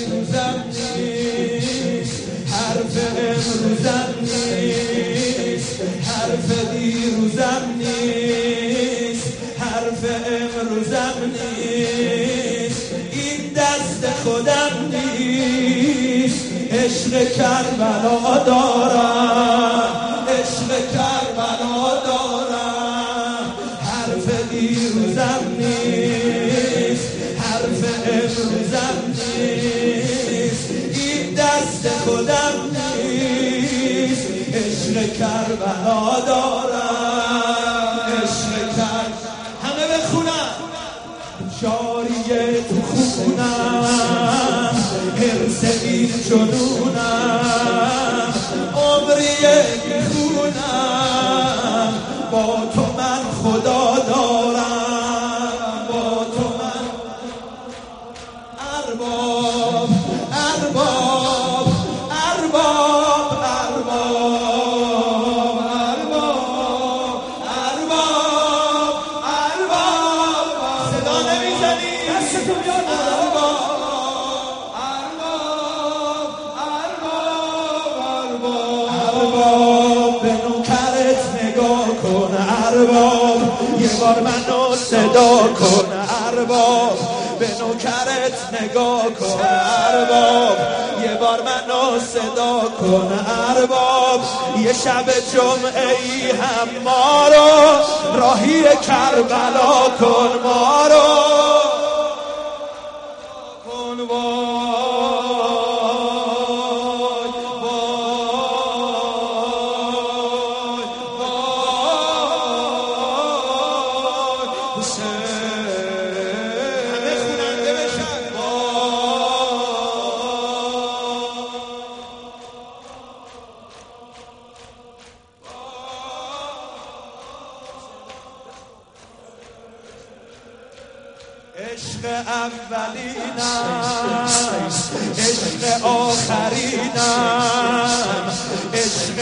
دیروزم نیست، حرف امروزم نیست، حرف دیروزم نیست، حرف امروزم نیست، این دست خودم نیست. عشق کربلا دارم، عشق کربلا دارم، حرف دیروزم نیست، حرف امروزم نیست، این دست خودم نیست. عشق کربلا دارم، عشق کربلا. همه بخونم جاریه تو خونم، حرس این جنونم، عمریه میخونم، با تو من خدا دارم، با تو من ارباب ارباب ارباب ارباب ارباب ارباب. صدا نمیزنی دستتو بیار ارباب به نوکرت نگاه کن ارباب، یه بار منو صدا کن ارباب، به نوکرت نگاه کن ارباب، یه بار منو صدا کن ارباب. یه شب جمعه ای هم ما رو راهی کربلا کن، ما رو کن. عشق اولینم، عشق آخرینم، عشق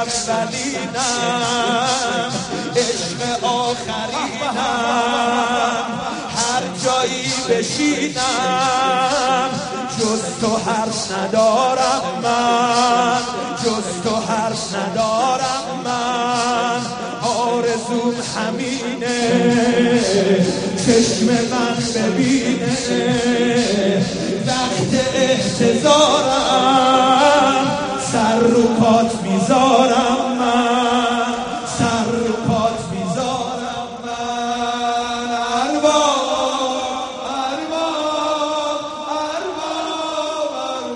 اولینم، عشق آخرینم، هر جایی بشینم جز تو حرف ندارم من، جز تو حرف ندارم من. آرزوم همینه چشم من ببینه، وقت احتضارم سر رو پات میذارم من، سر رو پات میذارم من. ارباب ارباب ارباب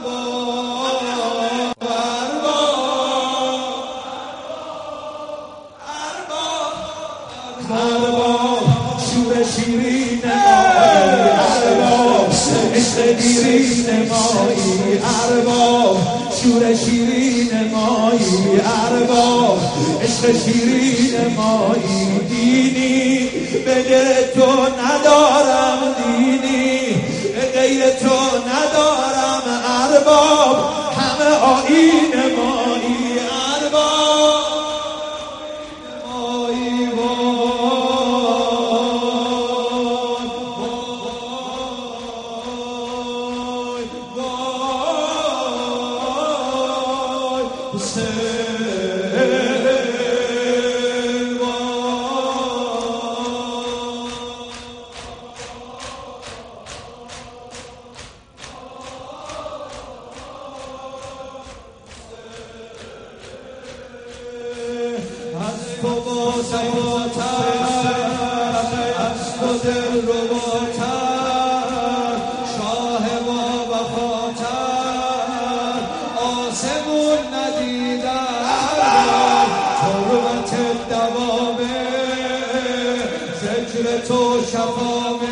ارباب ارباب. شور شیرین مایی ارباب، عشق دیرین مایی ارباب، شور شیرین مایی ارباب، عشق شیرین مایی. دینی به غیر تو ندارم، دینی به غیر تو ندارم ارباب، همه آیین مایی ارباب. از تو با زیباتر، از تو دل رباتر، شاه با وفاتر، آسمون ندیدم، تربت دوامه، ذکر تو شفامه.